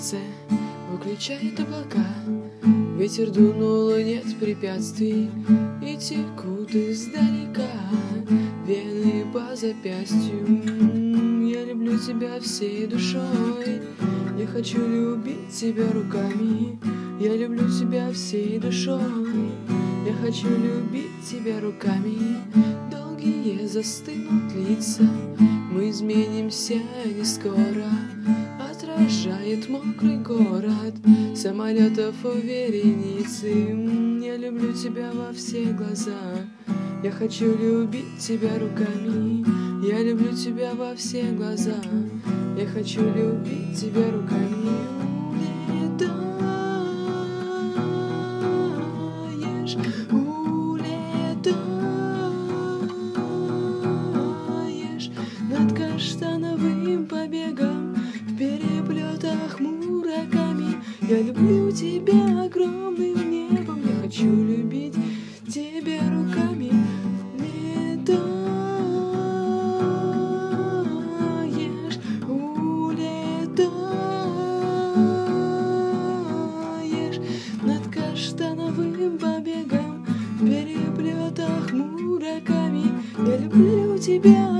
солнце выключает облака, ветер дунул, нет препятствий, и текут издалека вены по запястью. Я люблю тебя всей душой, я хочу любить тебя руками. Я люблю тебя всей душой, я хочу любить тебя руками. Долгие застынут лица, мы изменимся не скоро. Отражает мокрый город самолетов вереницы. Я люблю тебя во все глаза, я хочу любить тебя руками. Я люблю тебя во все глаза, я хочу любить тебя руками. Улетаешь над каштановым побегом в переплетах мураками. Я люблю тебя огромным небом, я хочу любить тебя руками. Улетаешь над каштановым побегом в переплетах мураками. Я люблю тебя.